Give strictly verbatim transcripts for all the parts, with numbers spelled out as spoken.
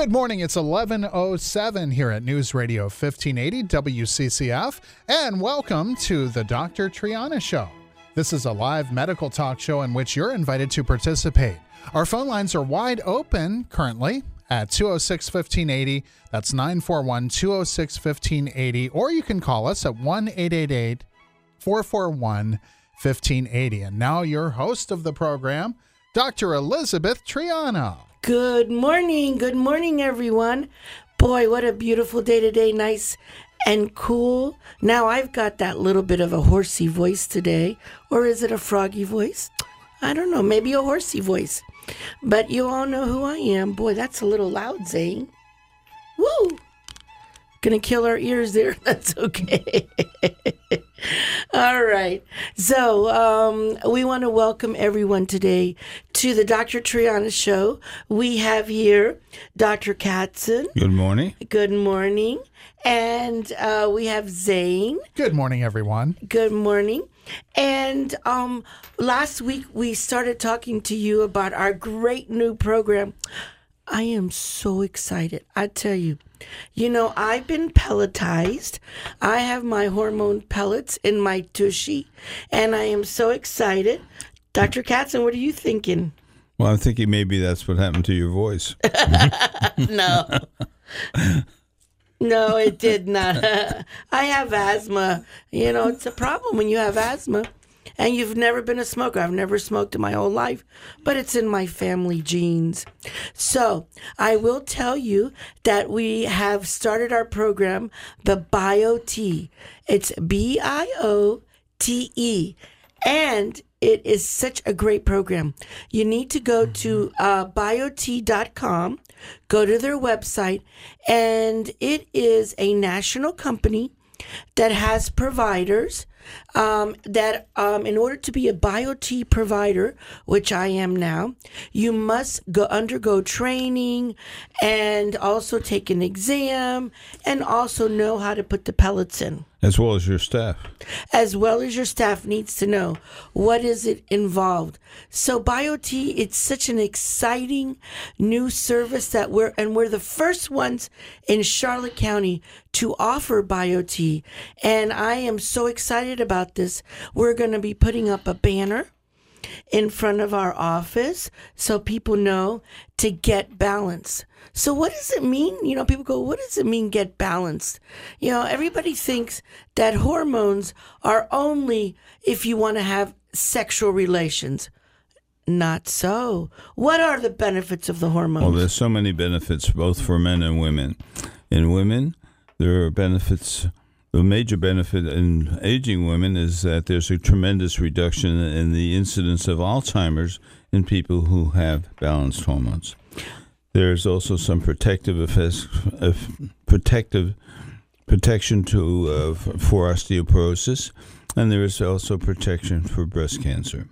Good morning. It's eleven oh seven here at News Radio fifteen eighty W C C F, and welcome to the Doctor Triana Show. This is a live medical talk show in which you're invited to participate. Our phone lines are wide open currently at two oh six, fifteen eighty. That's nine four one, two oh six, fifteen eighty. Or you can call us at one eight eight eight, four four one, fifteen eighty. And now your host of the program, Doctor Elizabeth Triana. Good morning. Good morning, everyone. Boy, what a beautiful day today. Nice and cool. Now I've got that little bit of a horsey voice today. Or is it a froggy voice? I don't know. Maybe a horsey voice. But you all know who I am. Boy, that's a little loud, Zane. Woo! Gonna kill our ears there. That's okay. All right. So um, we want to welcome everyone today to the Doctor Triana Show. We have here Doctor Katzen. Good morning. Good morning. And uh, we have Zane. Good morning, everyone. Good morning. And um, last week we started talking to you about our great new program. I am so excited. I tell you, you know, I've been pelletized. I have my hormone pellets in my tushy, and I am so excited. Doctor Katzen, what are you thinking? Well, I'm thinking maybe that's what happened to your voice. No. No, it did not. I have asthma. You know, it's a problem when you have asthma. And you've never been a smoker. I've never smoked in my whole life, but it's in my family genes. So I will tell you that we have started our program, the BioTE. It's B I O T E. And it is such a great program. You need to go to uh, biot dot com, go to their website, and it is a national company that has providers um, that um, in order to be a BioTE provider, which I am now, you must go undergo training and also take an exam and also know how to put the pellets in. As well as your staff. As well as your staff needs to know what is it involved. So BioTE, it's such an exciting new service that we're, and we're the first ones in Charlotte County to offer BioTE. And I am so excited about this. We're going to be putting up a banner in front of our office so people know to get balanced. So what does it mean? You know, people go, what does it mean get balanced? You know, everybody thinks that hormones are only if you want to have sexual relations. Not so. What are the benefits of the hormones? Well, there's so many benefits both for men and women. In women, there are benefits. The major benefit in aging women is that there's a tremendous reduction in the incidence of Alzheimer's in people who have balanced hormones. There's also some protective effects, uh, protective protection to uh, for osteoporosis, and there is also protection for breast cancer.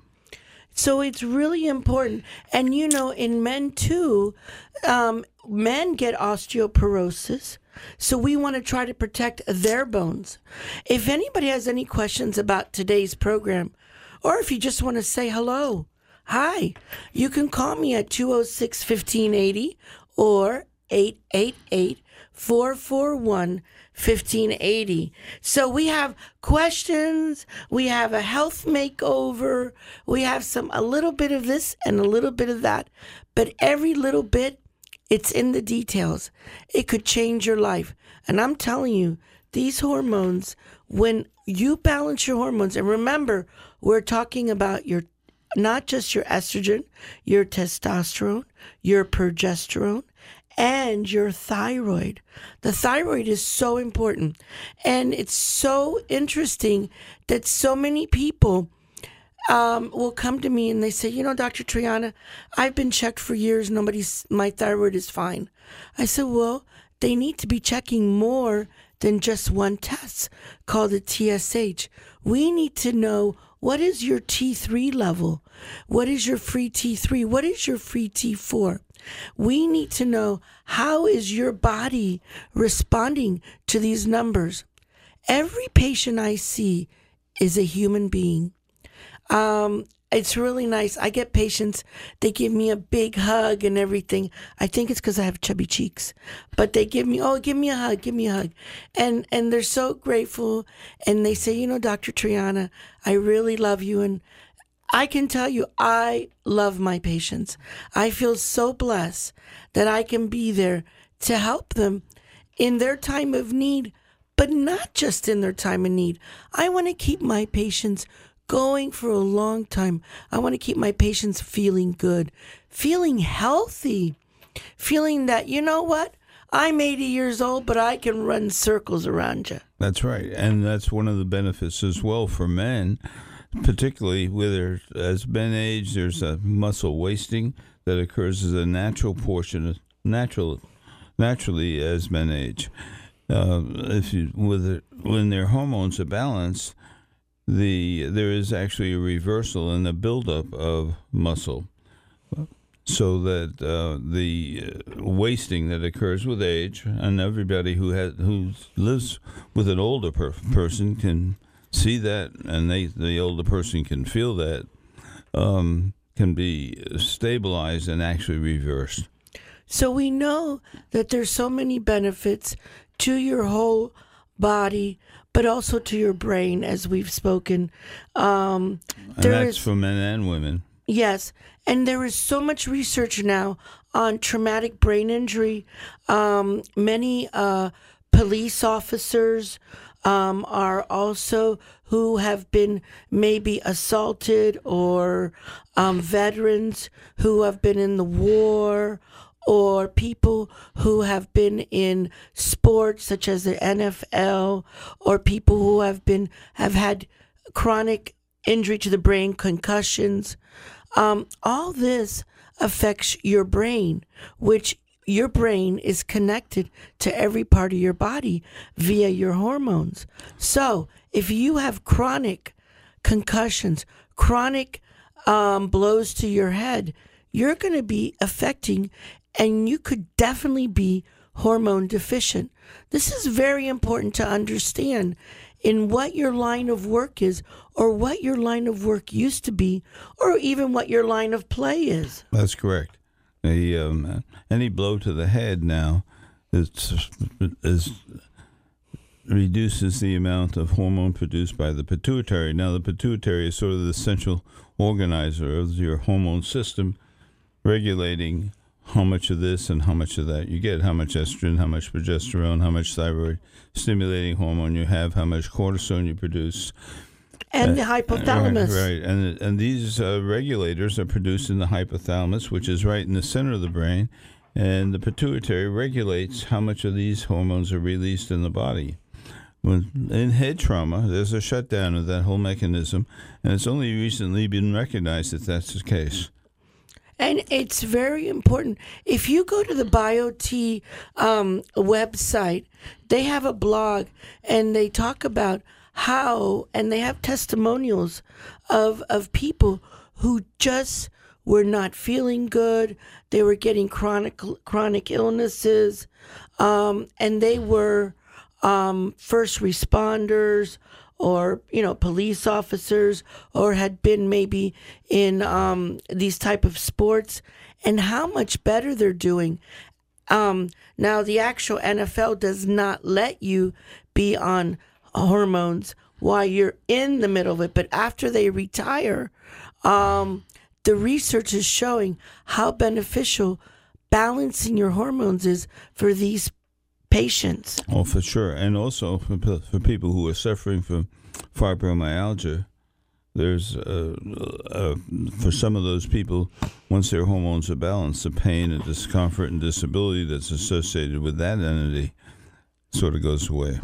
So it's really important. And, you know, in men, too, um, men get osteoporosis. So we want to try to protect their bones. If anybody has any questions about today's program, or if you just want to say hello, hi, you can call me at two oh six, fifteen eighty or eight eight eight, four four one, fifteen eighty. So we have questions, we have a health makeover, we have some a little bit of this and a little bit of that, but every little bit, it's in the details. It could change your life. And I'm telling you, these hormones, when you balance your hormones, and remember, we're talking about your not just your estrogen, your testosterone, your progesterone, and your thyroid. The thyroid is so important. And it's so interesting that so many people um, will come to me and they say, you know, Doctor Triana, I've been checked for years. Nobody's, my thyroid is fine. I said, well, they need to be checking more than just one test called a T S H. We need to know, what is your T three level? What is your free T three? What is your free T four? We need to know, how is your body responding to these numbers? Every patient I see is a human being. Um, it's really nice. I get patients, they give me a big hug and everything. I think it's because I have chubby cheeks. But they give me, oh, give me a hug, give me a hug. And and they're so grateful. And they say, you know, Doctor Triana, I really love you. And I can tell you, I love my patients. I feel so blessed that I can be there to help them in their time of need, but not just in their time of need. I want to keep my patients going for a long time. I want to keep my patients feeling good, feeling healthy, feeling that, you know what? I'm eighty years old, but I can run circles around you. That's right. And that's one of the benefits as well for men, particularly where as men age, there's a muscle wasting that occurs as a natural portion, of natural, naturally as men age. Uh, if you with it, when their hormones are balanced, the there is actually a reversal in the buildup of muscle, so that uh, the wasting that occurs with age, and everybody who has who lives with an older per- person can see that, and they the older person can feel that, um, can be stabilized and actually reversed. So we know that there's so many benefits to your whole body, but also to your brain, as we've spoken. Um, and there that's is, for men and women. Yes, and there is so much research now on traumatic brain injury. Um, many uh, police officers um, are also who have been maybe assaulted, or um, veterans who have been in the war, or people who have been in sports such as the N F L, or people who have been have had chronic injury to the brain, concussions. Um, all this affects your brain, which your brain is connected to every part of your body via your hormones. So if you have chronic concussions, chronic um, blows to your head, you're going to be affecting, and you could definitely be hormone deficient. This is very important to understand in what your line of work is, or what your line of work used to be, or even what your line of play is. That's correct. The, um, any blow to the head now is, is reduces the amount of hormone produced by the pituitary. Now, the pituitary is sort of the central organizer of your hormone system, regulating how much of this and how much of that you get, how much estrogen, how much progesterone, how much thyroid stimulating hormone you have, how much cortisone you produce. And uh, the hypothalamus. Right, right. And, and these uh, regulators are produced in the hypothalamus, which is right in the center of the brain, and the pituitary regulates how much of these hormones are released in the body. When, in head trauma, there's a shutdown of that whole mechanism, and it's only recently been recognized that that's the case. And it's very important. If you go to the BioT um, website, they have a blog, and they talk about how, and they have testimonials of of people who just were not feeling good. They were getting chronic chronic illnesses, um, and they were um, first responders, or, you know, police officers, or had been maybe in um, these type of sports, and how much better they're doing. Um, now, the actual N F L does not let you be on hormones while you're in the middle of it, but after they retire, um, the research is showing how beneficial balancing your hormones is for these patients. Oh, for sure. And also for, for people who are suffering from fibromyalgia, there's uh, uh, for some of those people, once their hormones are balanced, the pain and discomfort and disability that's associated with that entity sort of goes away.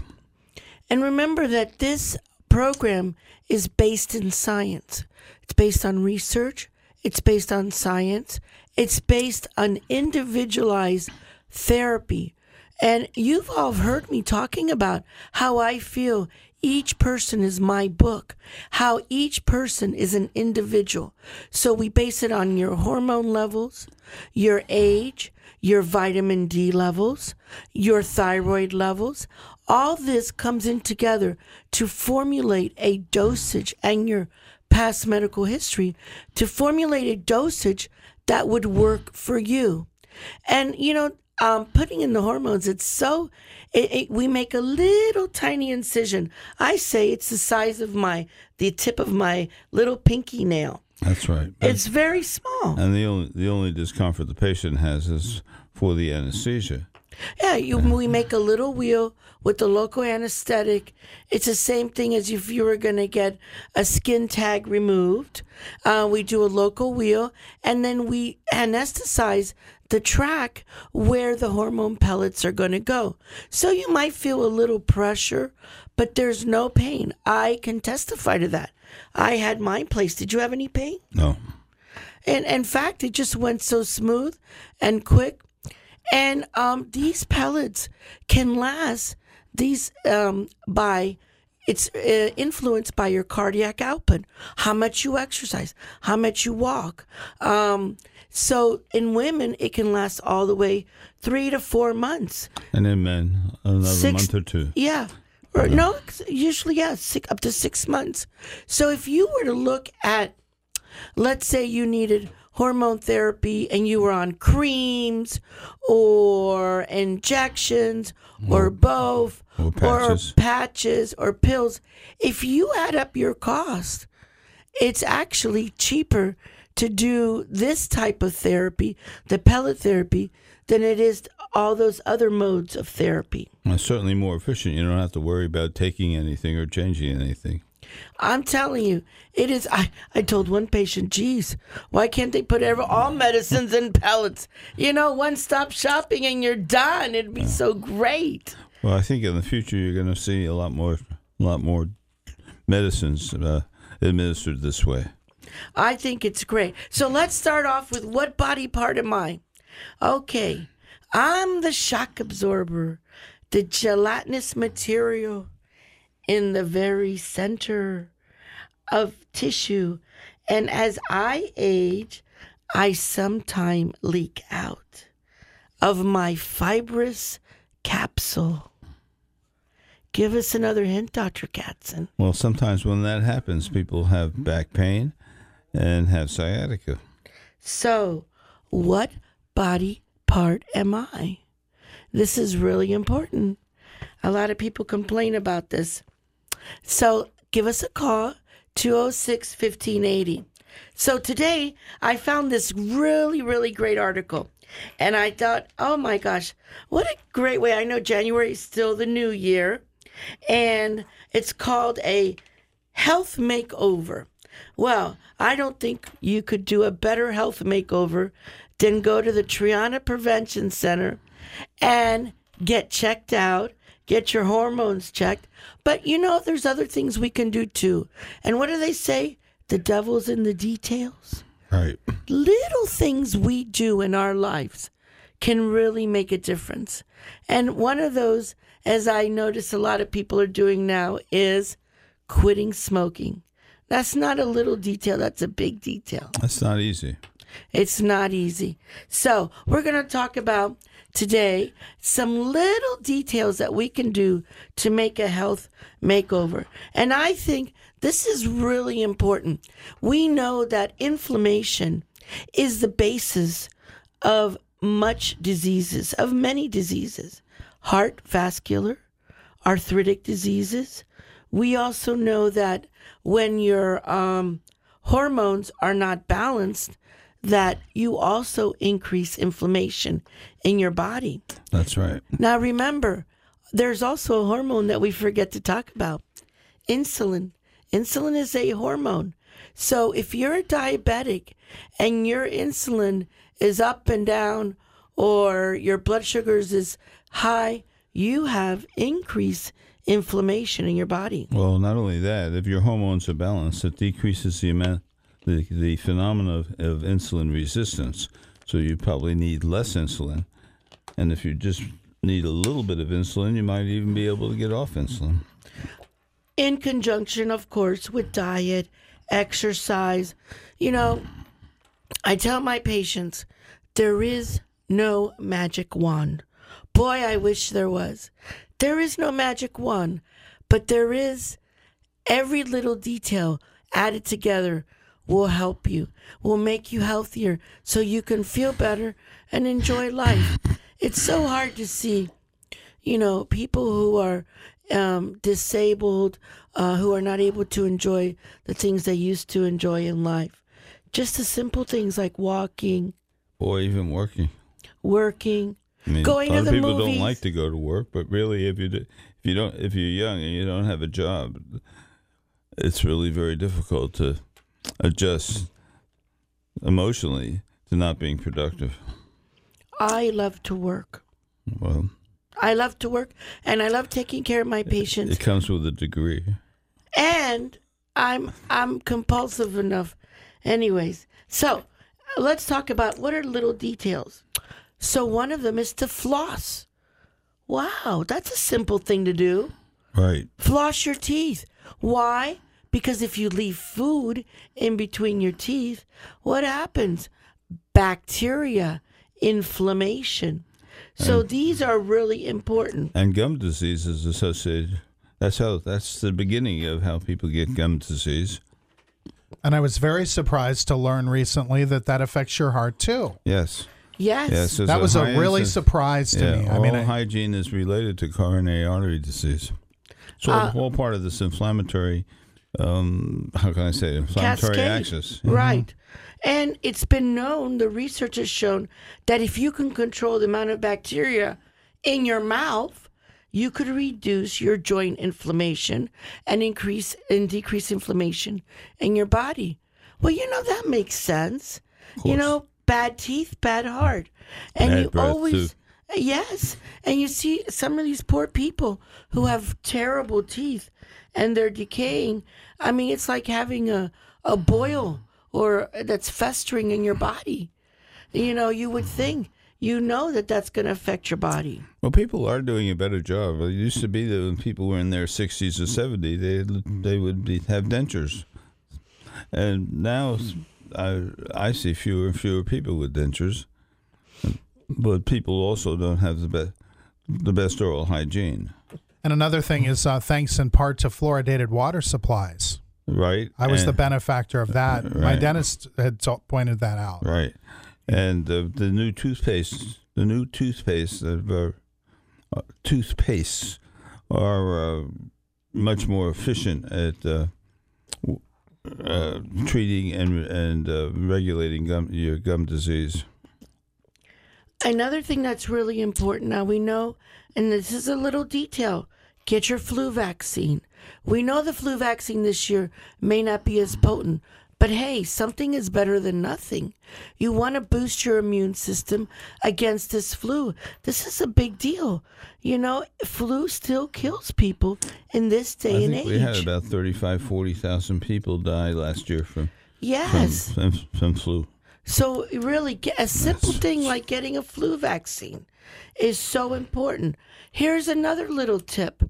And remember that this program is based in science. It's based on research. It's based on science. It's based on individualized therapy. And you've all heard me talking about how I feel each person is my book, how each person is an individual. So we base it on your hormone levels, your age, your vitamin D levels, your thyroid levels. All this comes in together to formulate a dosage and your past medical history to formulate a dosage that would work for you. And, you know, um, putting in the hormones, it's so, it, it, we make a little tiny incision. I say it's the size of my, the tip of my little pinky nail. That's right. It's very small. And the only the only discomfort the patient has is for the anesthesia. Yeah, you, we make a little wheel with the local anesthetic. It's the same thing as if you were going to get a skin tag removed. Uh, we do a local wheel, and then we anesthetize the track where the hormone pellets are going to go. So you might feel a little pressure, but there's no pain. I can testify to that. I had mine placed. Did you have any pain? No. And in fact, it just went so smooth and quick. And um, these pellets can last. These um, by it's uh, influenced by your cardiac output, how much you exercise, how much you walk. Um, so in women, it can last all the way three to four months. And in men, another Six, month or two. Yeah. Or no, usually, yeah, six, up to six months. So if you were to look at, let's say you needed hormone therapy and you were on creams or injections or, or both or patches. or patches or pills, if you add up your cost, it's actually cheaper to do this type of therapy, the pellet therapy, than it is all those other modes of therapy. It's certainly more efficient. You don't have to worry about taking anything or changing anything. I'm telling you, it is. I, I told one patient, geez, why can't they put every, all medicines in pellets? You know, one-stop shopping and you're done. It'd be yeah. so great. Well, I think in the future you're going to see a lot more, a lot more medicines uh, administered this way. I think it's great. So let's start off with what body part am I? Okay, I'm the shock absorber, the gelatinous material in the very center of tissue. And as I age, I sometimes leak out of my fibrous capsule. Give us another hint, Doctor Katzen. Well, sometimes when that happens, people have back pain and have sciatica. So, what body part am I? This is really important. A lot of people complain about this. So give us a call, two oh six, fifteen eighty. So today I found this really, really great article. And I thought, oh my gosh, what a great way. I know January is still the new year. And it's called a health makeover. Well, I don't think you could do a better health makeover than go to the Triana Prevention Center and get checked out, get your hormones checked. But, you know, there's other things we can do, too. And what do they say? The devil's in the details. Right. Little things we do in our lives can really make a difference. And one of those, as I notice a lot of people are doing now, is quitting smoking. That's not a little detail. That's a big detail. That's not easy. It's not easy. So we're going to talk about today some little details that we can do to make a health makeover. And I think this is really important. We know that inflammation is the basis of much diseases, of many diseases, heart, vascular, arthritic diseases. We also know that when your um, hormones are not balanced, that you also increase inflammation in your body. That's right. Now remember, there's also a hormone that we forget to talk about, insulin. Insulin is a hormone. So if you're a diabetic and your insulin is up and down or your blood sugars is high, you have increased inflammation in your body. Well, not only that, if your hormones are balanced, it decreases the amount The, the phenomenon of, of insulin resistance. So you probably need less insulin. And if you just need a little bit of insulin, you might even be able to get off insulin. In conjunction, of course, with diet, exercise. You know, I tell my patients, there is no magic wand. Boy, I wish there was. There is no magic wand, but there is Every little detail added together will help you, will make you healthier so you can feel better and enjoy life. It's so hard to see, you know, people who are um, disabled, uh, who are not able to enjoy the things they used to enjoy in life. Just the simple things like walking. Or even working. Working. I mean, going a lot to the of people movies. don't like to go to work, but really, if you do, if you don't, if you're young and you don't have a job, it's really very difficult to adjust emotionally to not being productive. I love to work. Well, I love to work, and I love taking care of my patients. it comes with a degree. And I'm I'm compulsive enough. Anyways, so let's talk about what are little details. So one of them is to floss. Wow, that's a simple thing to do. Right. Floss your teeth. Why? Because if you leave food in between your teeth, what happens? Bacteria, inflammation. So And- these are really important. And gum disease is associated. That's how. That's the beginning of how people get gum disease. And I was very surprised to learn recently that that affects your heart too. Yes. Yes. Yes. there's That was a high really incidence- surprise to yeah, me. I all mean, I, hygiene is related to coronary artery disease. So Uh, all part of this inflammatory, um, how can I say, it? inflammatory Cascade. axis. Right. And it's been known, the research has shown that if you can control the amount of bacteria in your mouth, you could reduce your joint inflammation and increase and decrease inflammation in your body. Well, you know, that makes sense. You know, bad teeth, bad heart. And Bad you breath, always too. yes. And you see some of these poor people who have terrible teeth and they're decaying. I mean, it's like having a, a boil or that's festering in your body. You know, you would think, you know that that's going to affect your body. Well, people are doing a better job. It used to be that when people were in their sixties or seventies, they they would be, have dentures, and now I I see fewer and fewer people with dentures. But people also don't have the best the best oral hygiene, and another thing is uh, thanks in part to fluoridated water supplies. right? I was the And- benefactor of that. My Right. dentist had t- pointed that out. right, and uh, the new toothpaste, the new toothpaste, uh, uh, toothpastes are uh, much more efficient at uh, w- uh, treating and and uh, regulating gum, your gum disease. Another thing that's really important now, we know, and this is a little detail, get your flu vaccine. We know the flu vaccine this year may not be as potent, but hey, something is better than nothing. You want to boost your immune system against this flu. This is a big deal. You know, flu still kills people in this day I and think age. we had about thirty-five, forty thousand people die last year from yes. from, from, from flu. So really, get a simple thing like getting a flu vaccine is so important. Here's another little tip.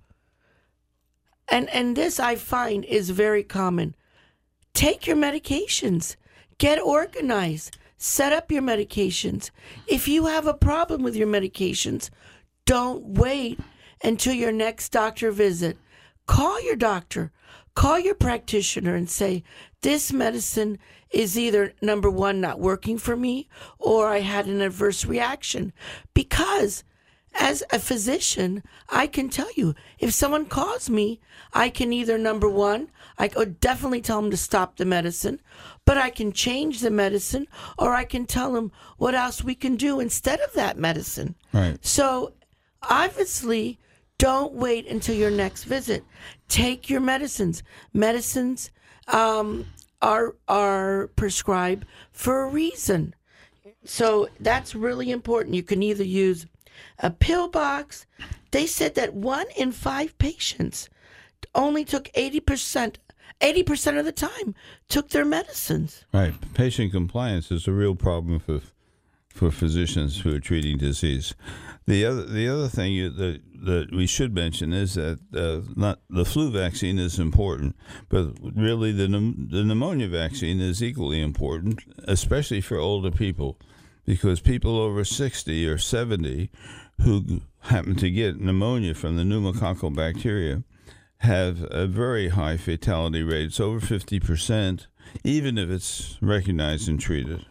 And and this I find is very common. Take your medications. Get organized. Set up your medications. If you have a problem with your medications, don't wait until your next doctor visit. Call your doctor. Call your practitioner and say, this medicine is either, number one, not working for me, or I had an adverse reaction. Because as a physician, I can tell you, if someone calls me, I can either, number one, I could definitely tell them to stop the medicine, but I can change the medicine, or I can tell them what else we can do instead of that medicine. Right. So obviously, don't wait until your next visit. Take your medicines. Medicines um, are are prescribed for a reason. So that's really important. You can either use a pill box. They said that one in five patients only took eighty percent, eighty percent of the time took their medicines. Right. Patient compliance is a real problem for for physicians who are treating disease. The other the other thing you, that that we should mention is that uh, not the flu vaccine is important, but really the pneum- the pneumonia vaccine is equally important, especially for older people, because people over sixty or seventy who happen to get pneumonia from the pneumococcal bacteria have a very high fatality rate. It's over fifty percent, even if it's recognized and treated.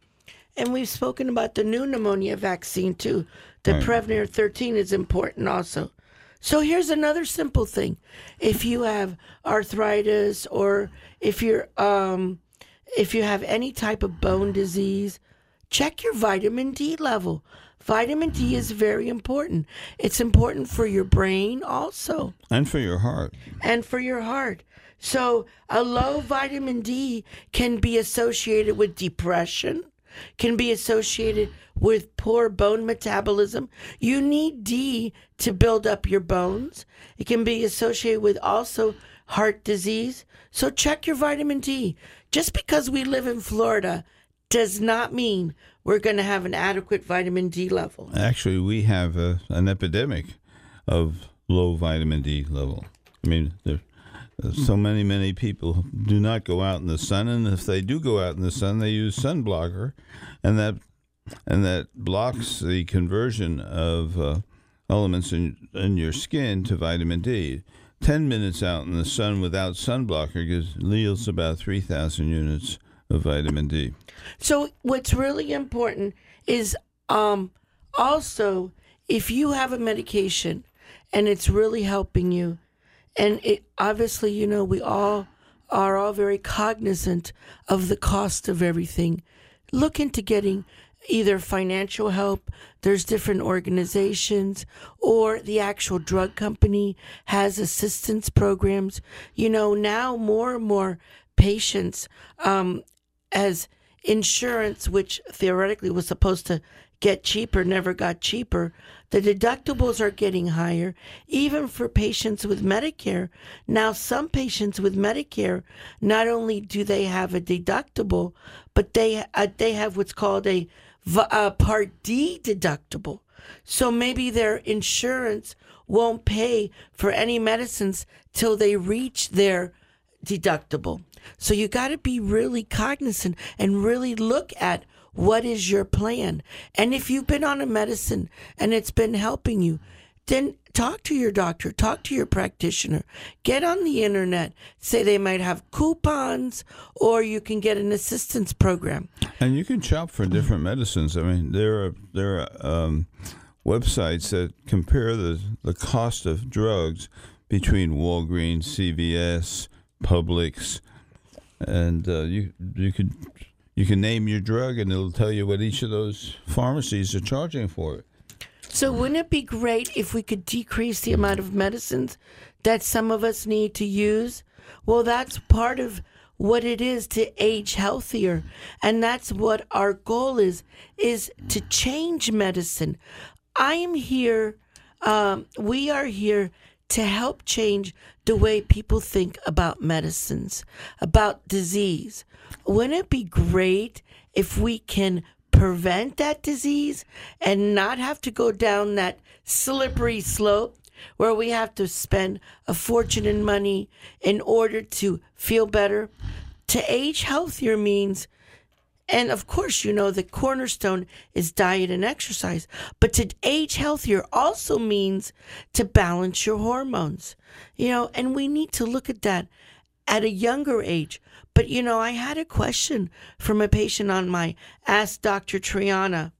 And we've spoken about the new pneumonia vaccine, too. The Right. Prevnar thirteen is important also. So here's another simple thing. If you have arthritis or if you're um, if you have any type of bone disease, check your vitamin D level. Vitamin D is very important. It's important for your brain also And for your heart. and for your heart. So a low vitamin D can be associated with depression, can be associated with poor bone metabolism. You need D to build up your bones. It can be associated with also heart disease. So check your vitamin D. Just because we live in Florida does not mean we're going to have an adequate vitamin D level. Actually, we have a, an epidemic of low vitamin D level. I mean, there, so many, many people do not go out in the sun, and if they do go out in the sun, they use sun blocker, and that and that blocks the conversion of uh, elements in in your skin to vitamin D. Ten minutes out in the sun without sun blocker gives yields about three thousand units of vitamin D. So what's really important is um, also if you have a medication and it's really helping you, and it obviously, you know, we all are all very cognizant of the cost of everything. Look into getting either financial help, there's different organizations, or the actual drug company has assistance programs. You know, now more and more patients, um, as insurance, which theoretically was supposed to get cheaper, never got cheaper. The deductibles are getting higher, even for patients with Medicare. Now, some patients with Medicare, not only do they have a deductible, but they uh, they have what's called a, a Part D deductible. So maybe their insurance won't pay for any medicines till they reach their deductible. So you got to be really cognizant and really look at what is your plan. And if you've been on a medicine and it's been helping you, then talk to your doctor, talk to your practitioner, get on the internet, say they might have coupons, or you can get an assistance program. And you can shop for different medicines. I mean, there are there are um, websites that compare the, the cost of drugs between Walgreens, C V S, Publix, and uh, you you could you can name your drug and it'll tell you what each of those pharmacies are charging for it. So wouldn't it be great if we could decrease the amount of medicines that some of us need to use? Well, that's part of what it is to age healthier, and that's what our goal is, is to change medicine. I am here, um, we are here to help change the way people think about medicines, about disease. Wouldn't it be great if we can prevent that disease and not have to go down that slippery slope where we have to spend a fortune in money in order to feel better? To age healthier means, and of course, you know, the cornerstone is diet and exercise, but to age healthier also means to balance your hormones, you know, and we need to look at that at a younger age. But, you know, I had a question from a patient on my Ask Doctor Triana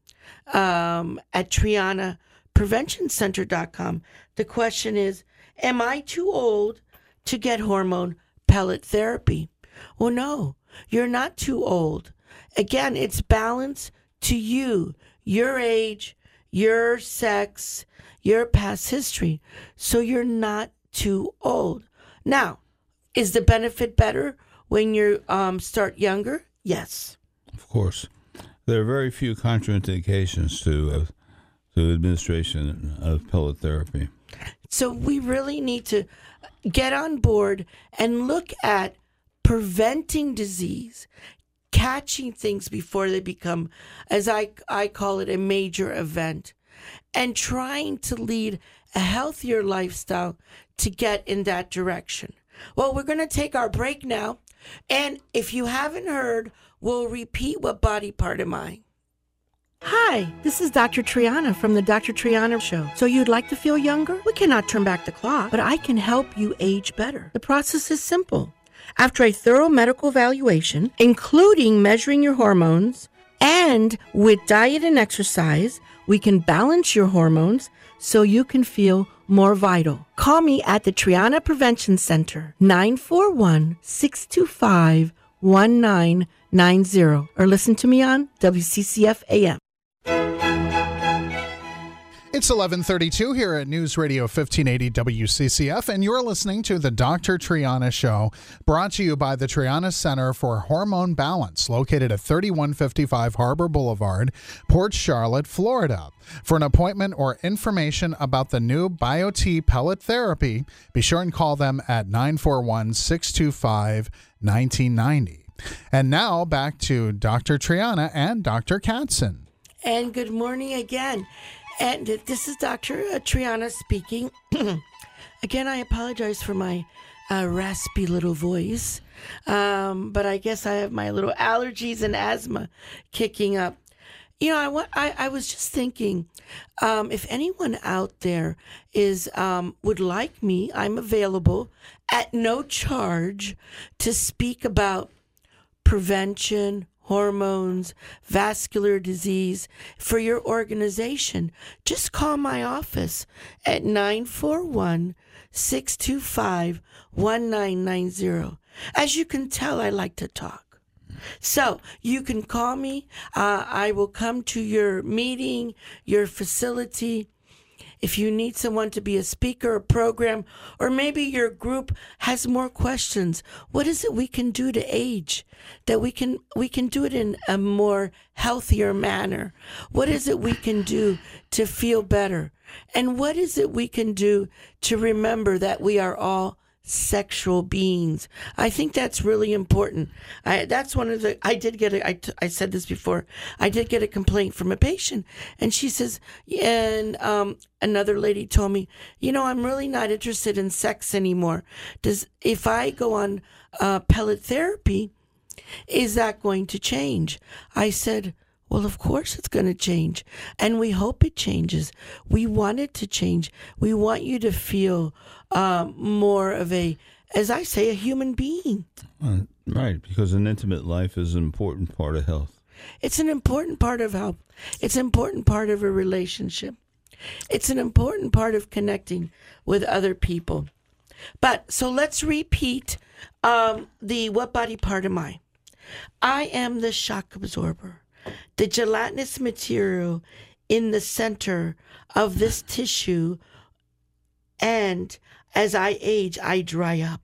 um, at triana prevention center dot com. The question is, am I too old to get hormone pellet therapy? Well, no, you're not too old. Again, it's balanced to you, your age, your sex, your past history. So you're not too old. Now, is the benefit better when you um, start younger? Yes. Of course. There are very few contraindications to uh, to administration of pellet therapy. So we really need to get on board and look at preventing disease, catching things before they become, as I, I call it, a major event, and trying to lead a healthier lifestyle to get in that direction. Well, we're going to take our break now. And if you haven't heard, we'll repeat what body part am I? Hi, this is Doctor Triana from the Doctor Triana Show. So you'd like to feel younger? We cannot turn back the clock, but I can help you age better. The process is simple. After a thorough medical evaluation, including measuring your hormones, and with diet and exercise, we can balance your hormones so you can feel more vital. Call me at the Triana Prevention Center, nine four one, six two five, one nine nine zero, or listen to me on W C C F A M. It's eleven thirty-two here at News Radio fifteen eighty W C C F, and you're listening to the Doctor Triana Show, brought to you by the Triana Center for Hormone Balance, located at thirty-one fifty-five Harbor Boulevard, Port Charlotte, Florida. For an appointment or information about the new BioT pellet therapy, be sure and call them at nine four one, six two five, one nine nine zero. And now back to Doctor Triana and Doctor Katzen. And good morning again. And this is Doctor Triana speaking. Again, I apologize for my uh, raspy little voice, um, but I guess I have my little allergies and asthma kicking up. You know, I, wa- I, I was just thinking, um, if anyone out there is um, would like me, I'm available at no charge to speak about prevention, hormones, vascular disease for your organization. Just call my office at nine four one, six two five, one nine nine zero. As you can tell, I like to talk. So you can call me. Uh, I will come to your meeting, your facility. If you need someone to be a speaker, a program, or maybe your group has more questions, what is it we can do to age? That we can we can do it in a more healthier manner. What is it we can do to feel better? And what is it we can do to remember that we are all sexual beings? I think that's really important. I, that's one of the, I did get a, I, t- I said this before, I did get a complaint from a patient, and she says, and um, another lady told me, you know, I'm really not interested in sex anymore. Does, if I go on uh, pellet therapy, is that going to change? I said, well, of course it's going to change, and we hope it changes. We want it to change. We want you to feel um, more of a, as I say, a human being. Uh, right, because an intimate life is an important part of health. It's an important part of health. It's an important part of a relationship. It's an important part of connecting with other people. But, so let's repeat um, the what body part am I? I am the shock absorber. The gelatinous material in the center of this tissue, and as I age, I dry up.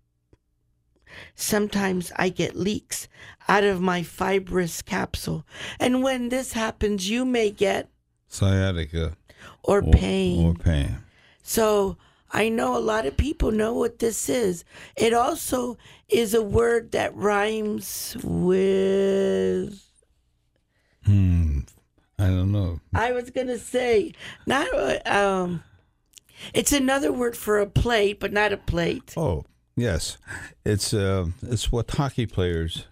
Sometimes I get leaks out of my fibrous capsule. And when this happens, you may get sciatica or pain. Or, or pain. So I know a lot of people know what this is. It also is a word that rhymes with... Hmm. I don't know. I was going to say, not um, it's another word for a plate, but not a plate. Oh, yes. It's uh, it's what hockey players...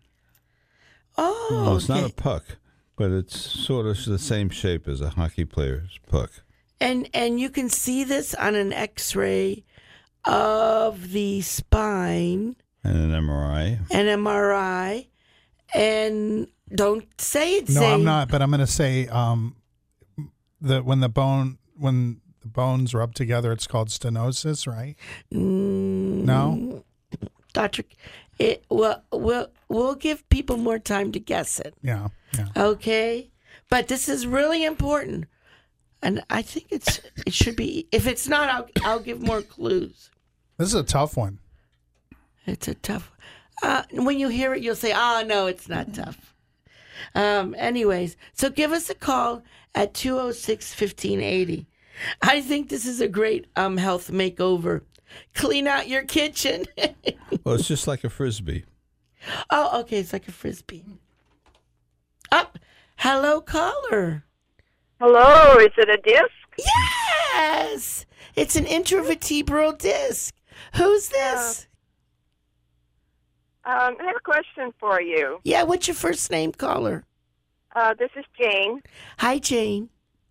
Oh, no, it's okay. not a puck, but it's sort of the same shape as a hockey player's puck. And and you can see this on an X-ray of the spine. And an M R I. An M R I. And don't say it. No, say, I'm not. But I'm going to say um, that when the bone when the bones rub together, it's called stenosis, right? Mm, No, Doctor, it well we'll we'll give people more time to guess it. yeah, yeah. Okay, but this is really important, and I think it's it should be. If it's not, I'll I'll give more clues. This is a tough one. It's a tough. Uh, when you hear it, you'll say, "Oh no, it's not tough." Um, anyways, so give us a call at two oh six, fifteen eighty. I think this is a great um, health makeover. Clean out your kitchen. Well, it's just like a Frisbee. Oh, okay. It's like a Frisbee. Up. Oh, hello, caller. Hello. Is it a disc? Yes. It's an intravertebral disc. Who's this? Uh, um, I have a question for you. Yeah. What's your first name, caller? Uh, this is Jane. Hi, Jane.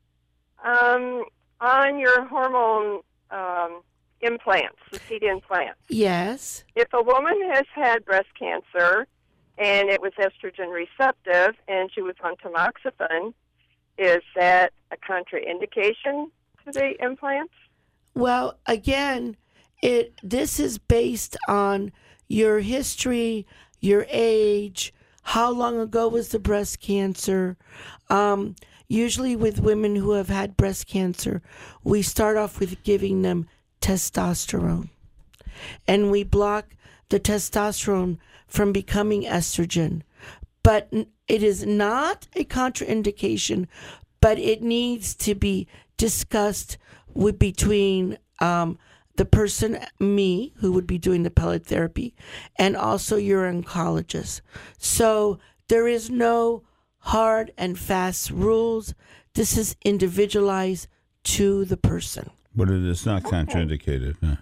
Um, on your hormone um, implants, the seed implant. Yes. If a woman has had breast cancer and it was estrogen receptive and she was on tamoxifen, is that a contraindication to the implants? Well, again, it this is based on your history, your age, how long ago was the breast cancer. Um, usually with women who have had breast cancer, we start off with giving them testosterone. And we block the testosterone from becoming estrogen. But it is not a contraindication, but it needs to be discussed with between um, the person, me, who would be doing the pellet therapy, and also your oncologist. So there is no hard and fast rules. This is individualized to the person. But it is not contraindicated. No.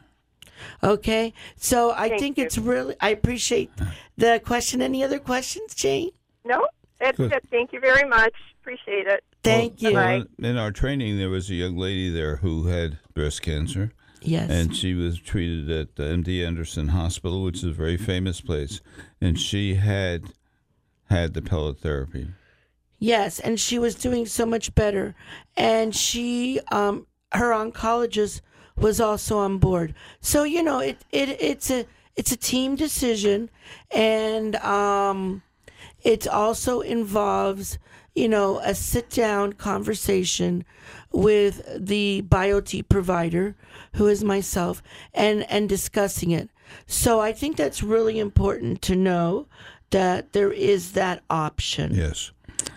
Okay? So I Thank think you. it's really, I appreciate the question. Any other questions, Jane? No, that's Good. it. Thank you very much. Appreciate it. Thank you. Bye. Well, in our training, there was a young lady there who had breast cancer. Yes. And she was treated at the M D Anderson Hospital, which is a very famous place. And she had had the pellet therapy. Yes, and she was doing so much better. And she, um, her oncologist was also on board. So, you know, it, it it's a it's a team decision, and um, it also involves, you know, a sit-down conversation with the BioT provider, who is myself, and, and discussing it. So I think that's really important to know that there is that option. Yes.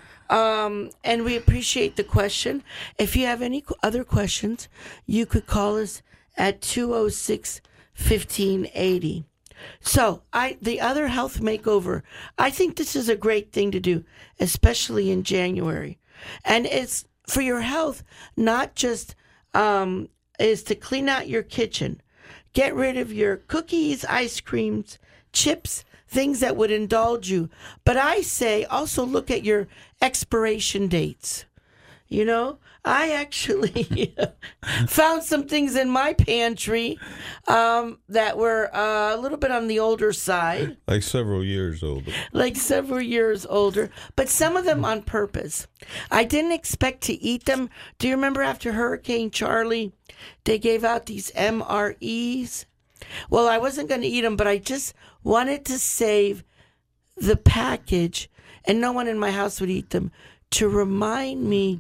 Um, and we appreciate the question. If you have any qu- other questions, you could call us at two oh six, fifteen eighty. So, I the other health makeover, I think this is a great thing to do, especially in January. And it's for your health, not just um, is to clean out your kitchen. Get rid of your cookies, ice creams, chips, things that would indulge you. But I say also look at your expiration dates. You know, I actually found some things in my pantry um, that were uh, a little bit on the older side, Like several years older. like several years older, but some of them on purpose. I didn't expect to eat them. Do you remember after Hurricane Charlie, they gave out these M R Es? Well, I wasn't going to eat them, but I just wanted to save the package, and no one in my house would eat them, to remind me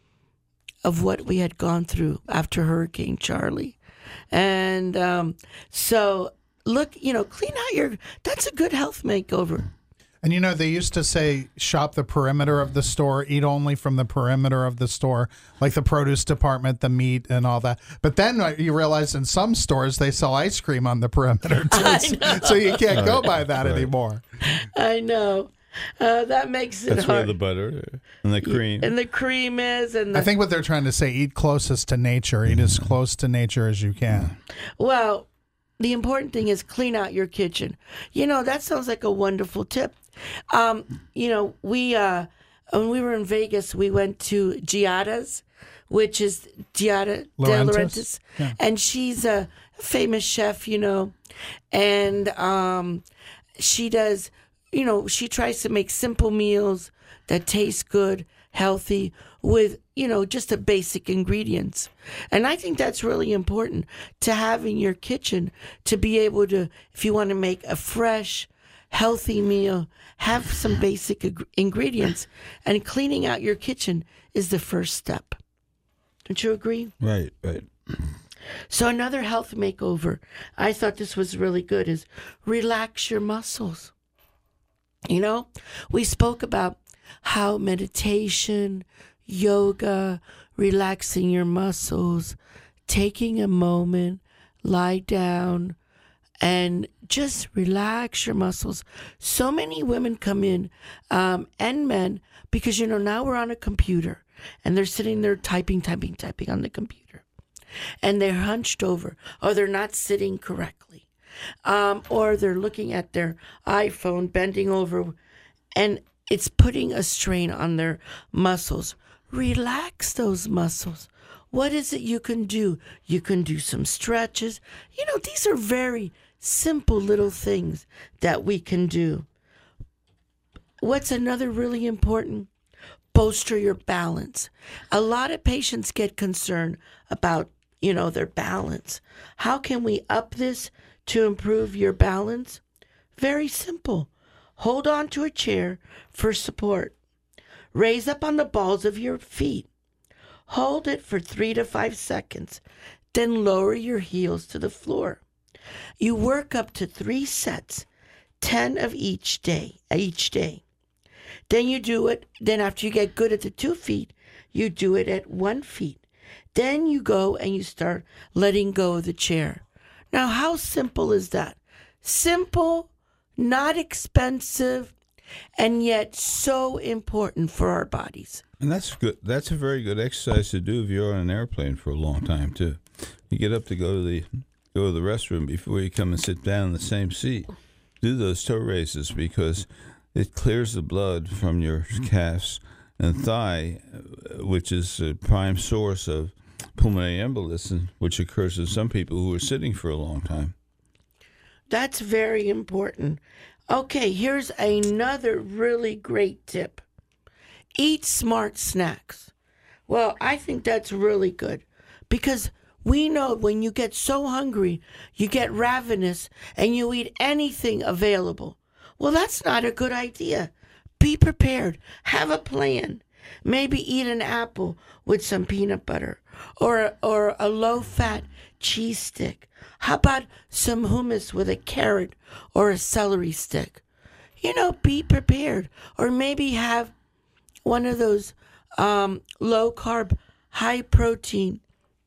of what we had gone through after Hurricane Charlie. And um, so, look, you know, clean out your, that's a good health makeover. And you know, they used to say shop the perimeter of the store, eat only from the perimeter of the store, like the produce department, the meat, and all that. But then you realize in some stores they sell ice cream on the perimeter too, so you can't go by that Right. anymore. I know. Uh, that makes it That's where hard. the butter and the cream. and the cream is, and the, I think what they're trying to say, eat closest to nature, eat as close to nature as you can. well, the important thing is clean out your kitchen. You know, that sounds like a wonderful tip. Um, you know, we uh, when we were in Vegas, we went to Giada's, which is Giada De Laurentiis? Laurentiis, Yeah. and she's a famous chef, you know, and um, she does, you know, she tries to make simple meals that taste good, healthy, with, you know, just the basic ingredients. And I think that's really important to have in your kitchen, to be able to, if you want to make a fresh, healthy meal, have some basic ag- ingredients. And cleaning out your kitchen is the first step. Don't you agree? Right, right. So another health makeover, I thought this was really good, is relax your muscles. You know, we spoke about how meditation, yoga, relaxing your muscles, taking a moment, lie down, and just relax your muscles. So many women come in, um, and men, because, you know, now we're on a computer and they're sitting there typing, typing, typing on the computer. And they're hunched over, or they're not sitting correctly. Um, or they're looking at their iPhone, bending over. And it's putting a strain on their muscles. Relax those muscles. What is it you can do? You can do some stretches. You know, these are very simple little things that we can do. What's another really important? Bolster your balance. A lot of patients get concerned about, you know, their balance. How can we up this to improve your balance? Very simple. Hold on to a chair for support. Raise up on the balls of your feet. Hold it for three to five seconds. Then lower your heels to the floor. You work up to three sets, ten of each day, each day. Then you do it, then after you get good at the two feet, you do it at one feet. Then you go and you start letting go of the chair. Now, how simple is that? Simple, not expensive, and yet so important for our bodies. And that's good. That's a very good exercise to do if you're on an airplane for a long time too. You get up to go to the go to the restroom before you come and sit down in the same seat. Do those toe raises because it clears the blood from your calves and thigh, which is a prime source of pulmonary embolism, which occurs in some people who are sitting for a long time. That's very important. Okay, here's another really great tip. Eat smart snacks. Well, I think that's really good because we know when you get so hungry, you get ravenous and you eat anything available. Well, that's not a good idea. Be prepared. Have a plan. Maybe eat an apple with some peanut butter or, or a low-fat cheese stick. How about some hummus with a carrot or a celery stick? You know, be prepared. Or maybe have one of those um, low-carb, high-protein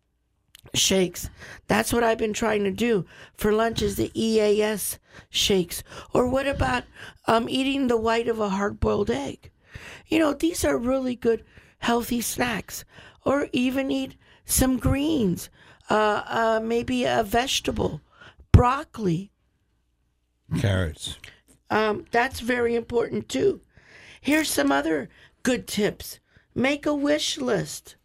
shakes. That's what I've been trying to do for lunch is the E A S shakes. Or what about um, eating the white of a hard-boiled egg? You know, these are really good, healthy snacks. Or even eat some greens, uh, uh, maybe a vegetable, broccoli. Carrots. Um, that's very important too. Here's some other good tips. Make a wish list.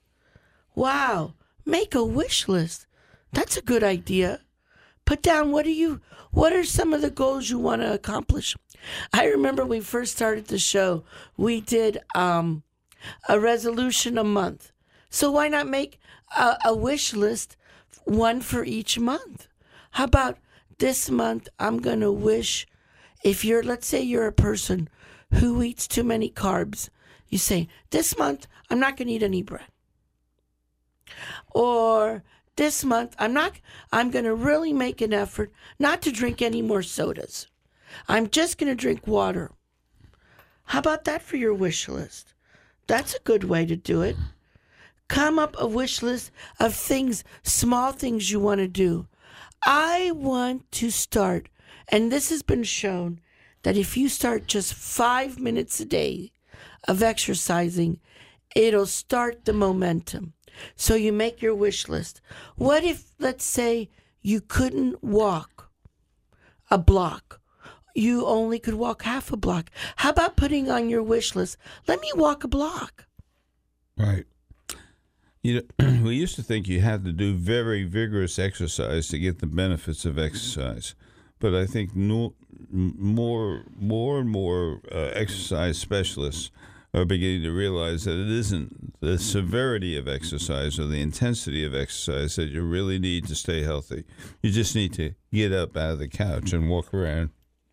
Wow, make a wish list. That's a good idea. Put down what are you what are some of the goals you want to accomplish? I remember when we first started the show, we did um, a resolution a month. So why not make a, a wish list, one for each month? How about this month I'm going to wish, if you're, let's say you're a person who eats too many carbs, you say, this month I'm not going to eat any bread. Or this month I'm not, I'm going to really make an effort not to drink any more sodas. I'm just going to drink water. How about that for your wish list? That's a good way to do it. Come up a wish list of things, small things you want to do. I want to start, and this has been shown, that if you start just five minutes a day of exercising, it'll start the momentum. So you make your wish list. What if, let's say, you couldn't walk a block? You only could walk half a block. How about putting on your wish list, let me walk a block? Right. You know, we used to think you had to do very vigorous exercise to get the benefits of exercise, but I think no, more, more and more uh, exercise specialists are beginning to realize that it isn't the severity of exercise or the intensity of exercise that you really need to stay healthy. You just need to get up out of the couch and walk around.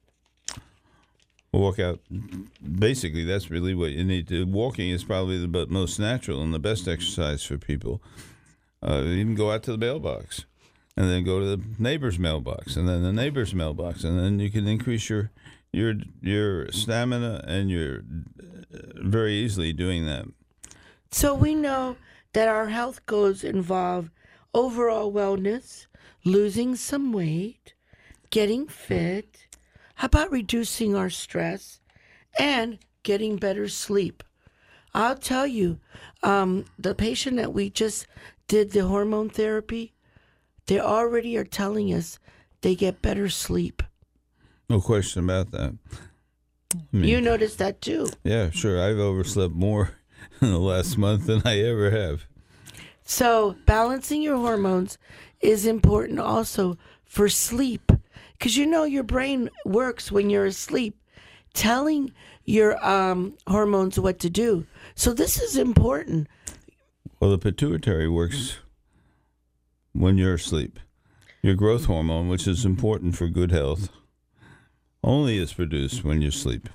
Walk out. Basically, that's really what you need to do. Walking is probably the most natural and the best exercise for people. Uh, even go out to the mailbox and then go to the neighbor's mailbox and then the neighbor's mailbox, and then you can increase your your your stamina and your uh, very easily doing that. So we know that our health goals involve overall wellness, losing some weight, getting fit. How about reducing our stress and getting better sleep? I'll tell you, um, the patient that we just did the hormone therapy, they already are telling us they get better sleep. No question about that. I mean, You noticed that too. Yeah, sure. I've overslept more in the last month than I ever have. So balancing your hormones is important also for sleep, because you know your brain works when you're asleep, telling your um, hormones what to do. So this is important. Well, the pituitary works when you're asleep. Your growth hormone, which is important for good health, only is produced when you sleep.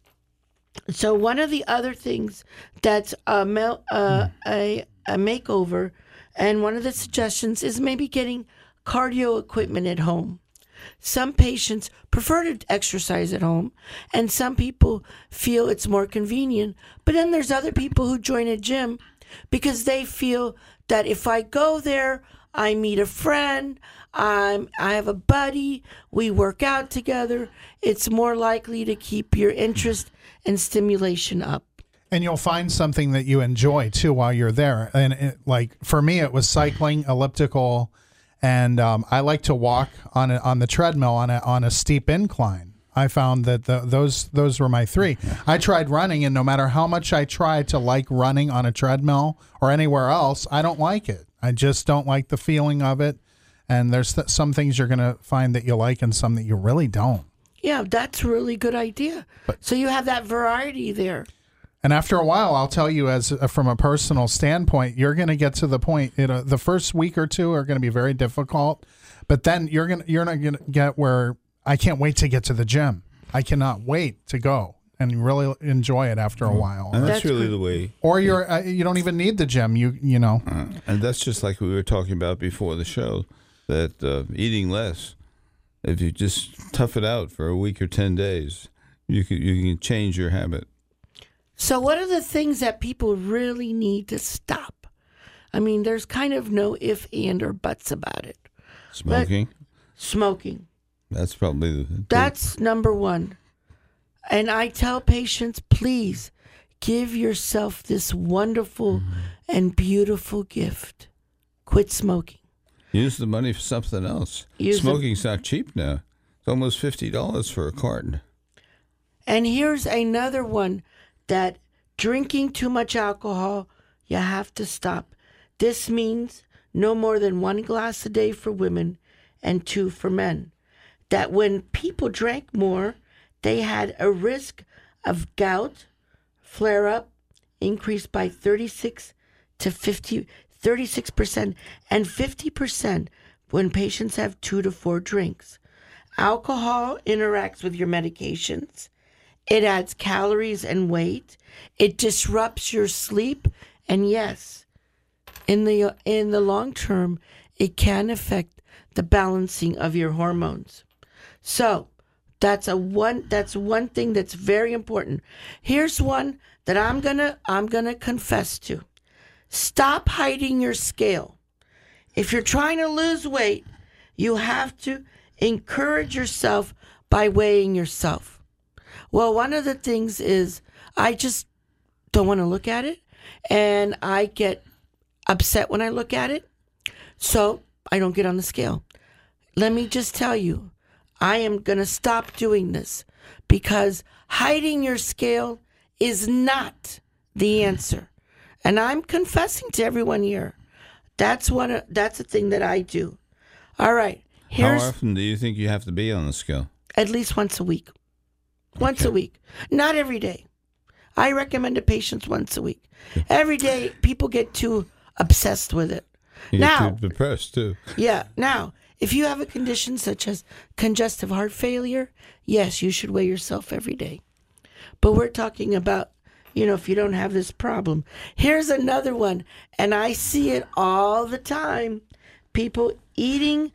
So one of the other things that's a, mel- uh, a, a makeover, and one of the suggestions is maybe getting cardio equipment at home. Some patients prefer to exercise at home, and some people feel it's more convenient. But then there's other people who join a gym because they feel that if I go there, I meet a friend, I'm, I have a buddy, we work out together. It's more likely to keep your interest and stimulation up. And you'll find something that you enjoy too while you're there. And it, like for me, it was cycling, elliptical, and um, I like to walk on a, on the treadmill on a on a steep incline. I found that the, those those were my three. I tried running, and no matter how much I try to like running on a treadmill or anywhere else, I don't like it. I just don't like the feeling of it. And there's th- some things you're going to find that you like and some that you really don't. Yeah, that's a really good idea. But, so you have that variety there. And after a while, I'll tell you, as uh, from a personal standpoint, you're going to get to the point. You know, the first week or two are going to be very difficult, but then you're going you're not going to get where I can't wait to get to the gym. I cannot wait to go and really enjoy it after a while. And that's, That's really good. the way. Or you're uh, you don't even need the gym. You you know. Uh, and that's just like we were talking about before the show, that uh, eating less. If you just tough it out for a week or ten days, you can you can change your habit. So what are the things that people really need to stop? I mean, there's kind of no if, and, or buts about it. Smoking. Smoking. That's probably the. That's number one. And I tell patients, please give yourself this wonderful mm-hmm. and beautiful gift. Quit smoking. Use the money for something else. Use Smoking's the, not cheap now. It's almost fifty dollars for a carton. And here's another one, that drinking too much alcohol, you have to stop. This means no more than one glass a day for women and two for men. That when people drank more, they had a risk of gout, flare-up, increased by thirty-six to fifty, thirty-six percent, and fifty percent when patients have two to four drinks. Alcohol interacts with your medications. It adds calories and weight. It disrupts your sleep. And yes, in the in the long term, it can affect the balancing of your hormones. So that's a one that's one thing that's very important. Here's one that I'm gonna I'm gonna confess to. Stop hiding your scale. If you're trying to lose weight, you have to encourage yourself by weighing yourself. Well, one of the things is I just don't want to look at it, and I get upset when I look at it, so I don't get on the scale. Let me just tell you, I am going to stop doing this, because hiding your scale is not the answer. And I'm confessing to everyone here. That's one. That's a thing that I do. All right. Here's, How often do you think you have to be on the scale? At least once a week. Once Okay. a week. Not every day. I recommend to patients once a week. Every day, people get too obsessed with it. You Now- get too depressed too. Yeah. Now, if you have a condition such as congestive heart failure, yes, you should weigh yourself every day. But we're talking about, you know, if you don't have this problem. Here's another one, and I see it all the time. People eating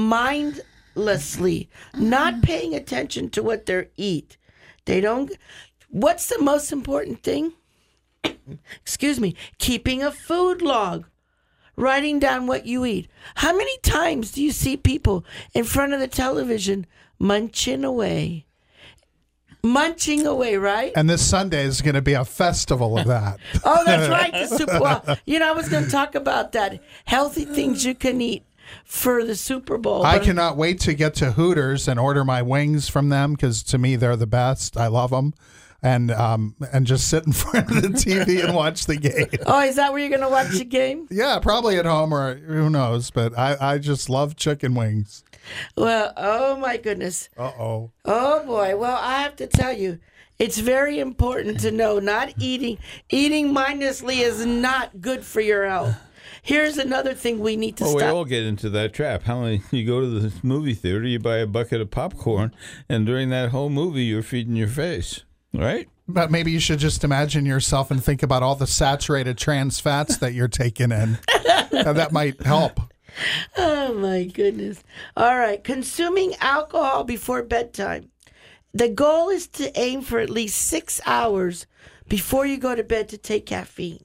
mindlessly, not paying attention to what they eat. They don't. What's the most important thing? Excuse me. Keeping a food log. Writing down what you eat. How many times do you see people in front of the television munching away? Munching away, right? And this Sunday is going to be a festival of that. Oh, that's right. The super, well, you know, I was going to talk about that. Healthy things you can eat for the Super Bowl. I but- cannot wait to get to Hooters and order my wings from them because to me they're the best. I love them. And um and just sit in front of the T V and watch the game. Oh, is that where you're going to watch the game? Yeah, probably at home or who knows. But I, I just love chicken wings. Well, oh my goodness. Uh-oh. Oh boy. Well, I have to tell you, it's very important to know not eating eating mindlessly is not good for your health. Here's another thing we need to Well, we stop. all get into that trap. How many? You go to the movie theater, you buy a bucket of popcorn, and during that whole movie, you're feeding your face, right? But maybe you should just imagine yourself and think about all the saturated trans fats that you're taking in. Uh, that might help. Oh my goodness. All right. Consuming alcohol before bedtime. The goal is to aim for at least six hours before you go to bed to take caffeine.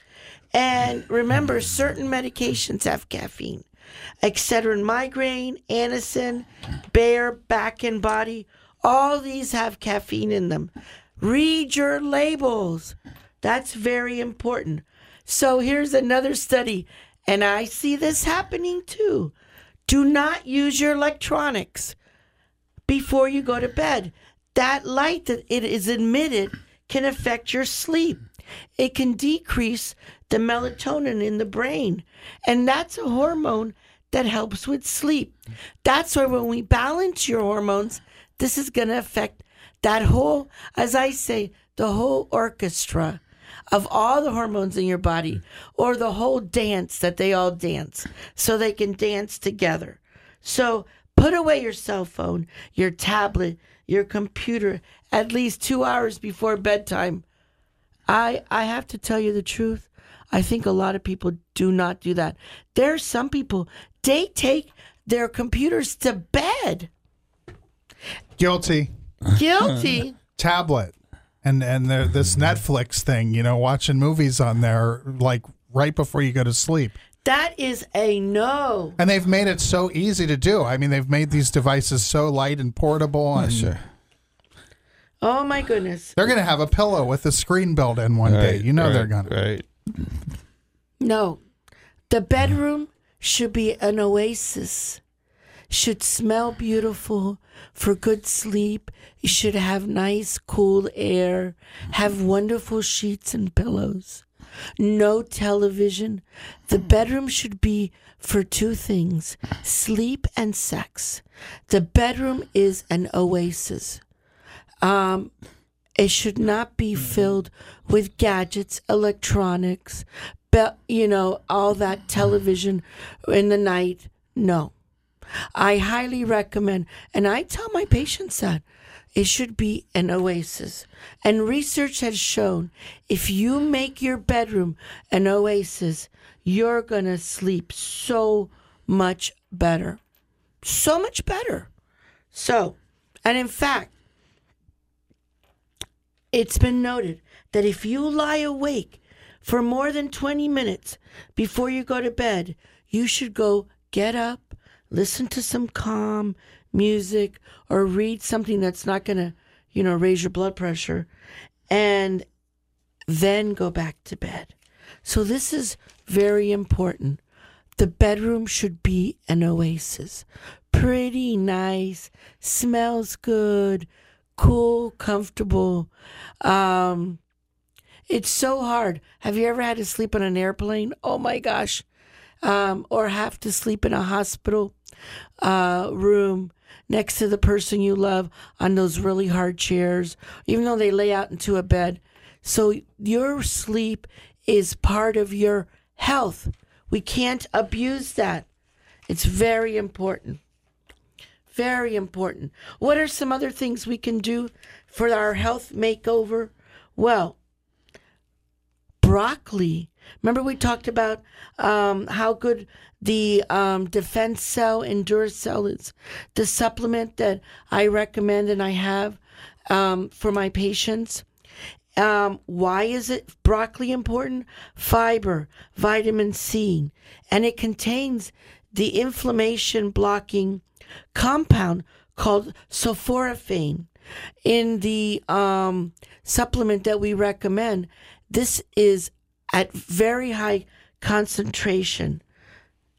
And remember, certain medications have caffeine. Excedrin migraine, Anacin, Bayer, back and body. All these have caffeine in them. Read your labels. That's very important. So here's another study, and I see this happening too. Do not use your electronics before you go to bed. That light that it is emitted can affect your sleep. It can decrease the melatonin in the brain, and that's a hormone that helps with sleep. That's why when we balance your hormones, this is going to affect that whole, as I say, the whole orchestra of all the hormones in your body, or the whole dance that they all dance, so they can dance together. So put away your cell phone, your tablet, your computer at least two hours before bedtime. I I have to tell you the truth. I think a lot of people do not do that. There are some people, they take their computers to bed. Guilty. Guilty. Tablet. And and there, this Netflix thing, you know, watching movies on there like right before you go to sleep. That is a no. And they've made it so easy to do. I mean, they've made these devices so light and portable. And Sure. Oh, my goodness. they're going to have a pillow with a screen built in one day. Right, You know right, they're going to. Right. No. The bedroom should be an oasis. Should smell beautiful for good sleep. You should have nice, cool air. Have wonderful sheets and pillows. No television. The bedroom should be for two things, sleep and sex. The bedroom is an oasis. Um, it should not be filled with gadgets, electronics, be- you know, all that television in the night. No. I highly recommend, and I tell my patients that, it should be an oasis. And research has shown if you make your bedroom an oasis, you're going to sleep so much better. So much better. So, and in fact, it's been noted that if you lie awake for more than twenty minutes before you go to bed, you should go get up, listen to some calm music, or read something that's not going to, you know, raise your blood pressure, and then go back to bed. So this is very important. The bedroom should be an oasis. Pretty nice, smells good, cool, comfortable. Um, it's so hard. Have you ever had to sleep on an airplane? Oh my gosh. Um, or have to sleep in a hospital uh, room next to the person you love on those really hard chairs, even though they lay out into a bed. So your sleep is part of your health. We can't abuse that. It's very important. Very important. What are some other things we can do for our health makeover? Well, broccoli. Remember we talked about um, how good the um, Defense Cell and Duracell is, the supplement that I recommend and I have um, for my patients. Um, why is it broccoli important? Fiber, vitamin C, and it contains the inflammation blocking compound called sulforaphane in the um, supplement that we recommend. This is at very high concentration,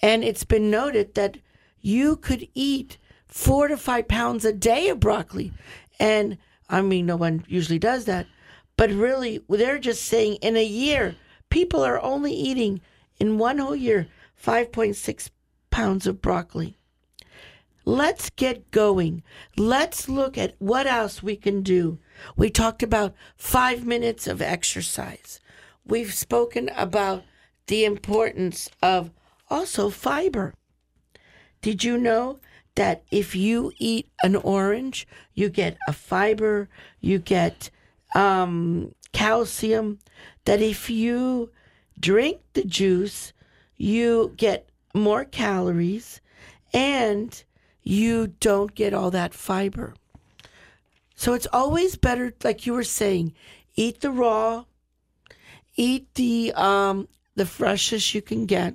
And it's been noted that you could eat four to five pounds a day of broccoli. And I mean, no one usually does that. But really, they're just saying in a year, people are only eating in one whole year five point six pounds of broccoli. Let's get going. Let's look at what else we can do. We talked about five minutes of exercise. We've spoken about the importance of also fiber. Did you know that if you eat an orange, you get a fiber, you get um, calcium, that if you drink the juice, you get more calories and you don't get all that fiber. So it's always better, like you were saying, eat the raw, eat the um, the freshest you can get.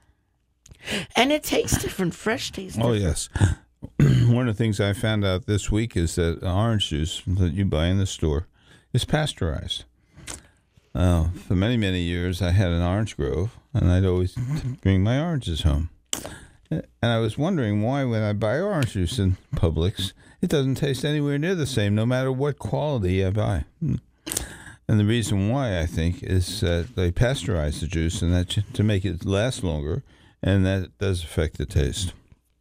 And it tastes different, fresh tastes Oh, different. yes. One of the things I found out this week is that orange juice that you buy in the store is pasteurized. Uh, for many, many years, I had an orange grove, and I'd always bring my oranges home. And I was wondering why, when I buy orange juice in Publix, it doesn't taste anywhere near the same, no matter what quality I buy. And the reason why, I think, is that they pasteurize the juice and that to make it last longer, and that does affect the taste.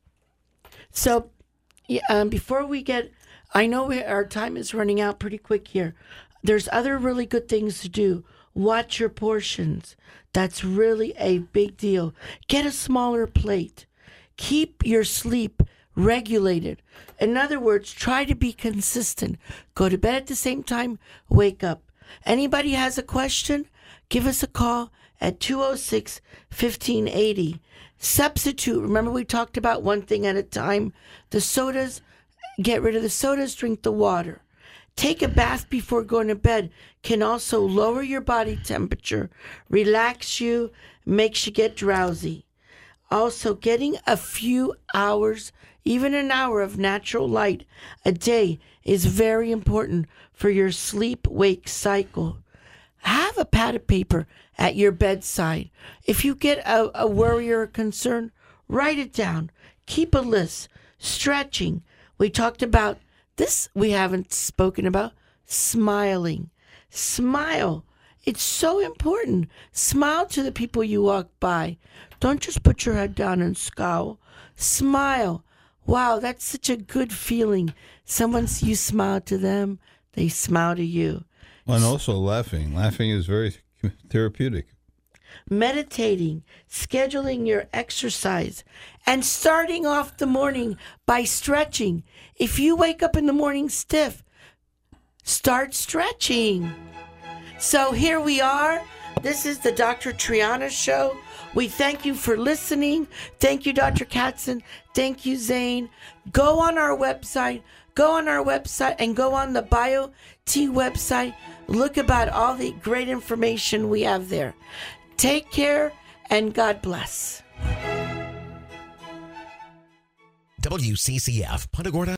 So, yeah, um, before we get, I know we, our time is running out pretty quick here. There's other really good things to do. Watch your portions. That's really a big deal. Get a smaller plate. Keep your sleep regulated. In other words, try to be consistent. Go to bed at the same time, wake up. Anybody has a question? Give us a call at two oh six, fifteen eighty. Substitute. Remember we talked about one thing at a time. The sodas, get rid of the sodas, drink the water. Take a bath before going to bed can also lower your body temperature, relax you, makes you get drowsy. Also, getting a few hours, even an hour of natural light a day is very important for your sleep-wake cycle. Have a pad of paper at your bedside. If you get a, a worry or a concern, write it down. Keep a list. Stretching. We talked about this, we haven't spoken about. Smiling. Smile. It's so important. Smile to the people you walk by. Don't just put your head down and scowl. Smile. Wow, that's such a good feeling. Someone, you smile to them, they smile to you. And also laughing. Laughing is very therapeutic. Meditating, scheduling your exercise, and starting off the morning by stretching. If you wake up in the morning stiff, start stretching. So here we are. This is the Doctor Triana Show. We thank you for listening. Thank you, Doctor Katzen. Thank you, Zane. Go on our website. Go on our website and go on the BioT website. Look about all the great information we have there. Take care and God bless. W C C F, Punta Gorda.